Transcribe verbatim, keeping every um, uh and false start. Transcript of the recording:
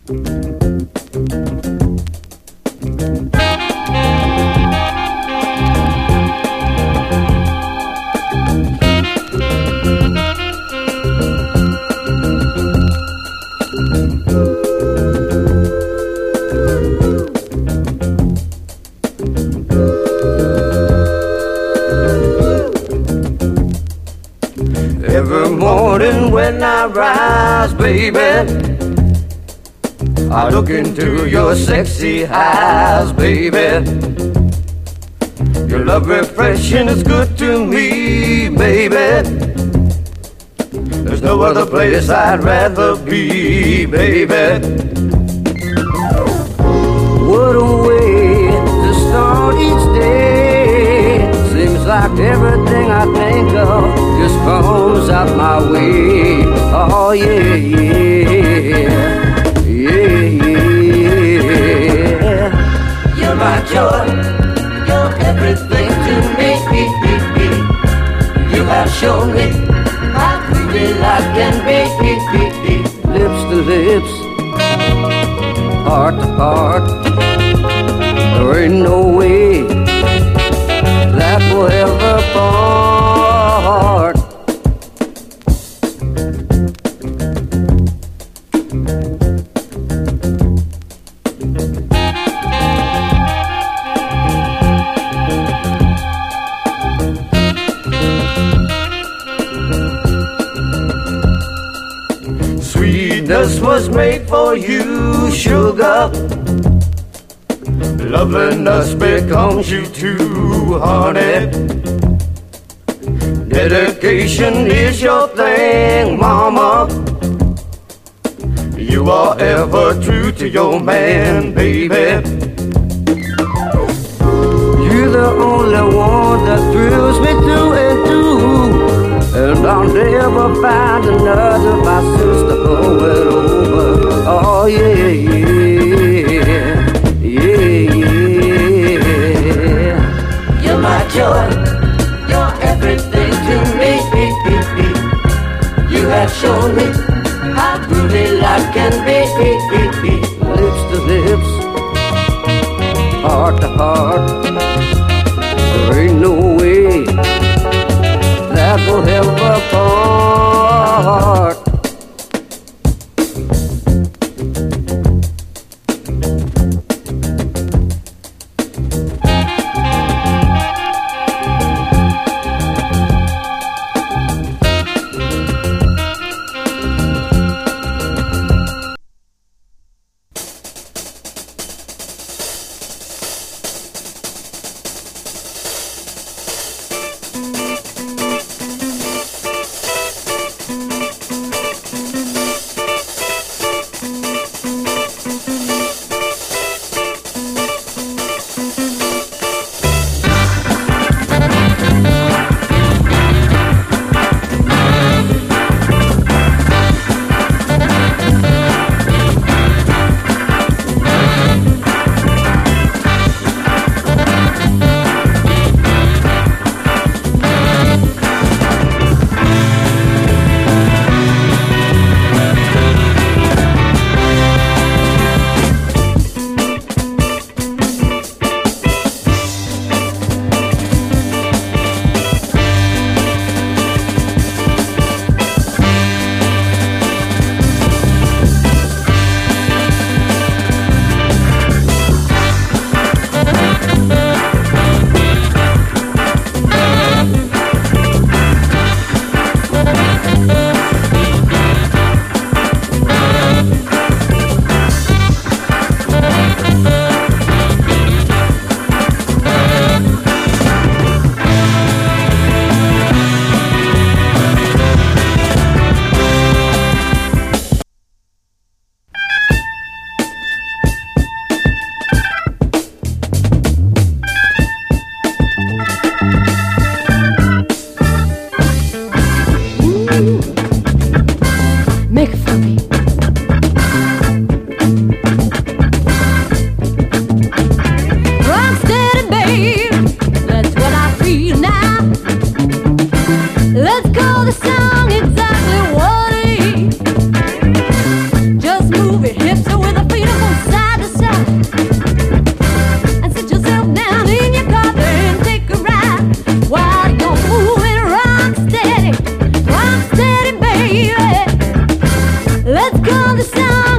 Every morning when I rise, baby, I look into your sexy eyes, baby. Your love refreshing is good to me, baby. There's no other place I'd rather be, baby. What a way to start each day. Seems like everything I think of just comes out my way. Oh yeah, yeah, yeah, yeah. You're my joy, you're everything to me. You have shown me how pretty life can be. Lips to lips, heart to heart, there ain't no way that will ever part. Sweetness was made for you, sugar. Loveliness becomes you too, honey. Dedication is your thing, mama. You are ever true to your man, baby. You're the only one that thrills me through and through, and I'll never find another, my sister, over and over. Oh yeah, yeah. Yeah, yeah. You're my joy, you're everything to me. You have shown me how truly life can be. Lips to lips, heart to heart, there ain't no way that will ever part. sound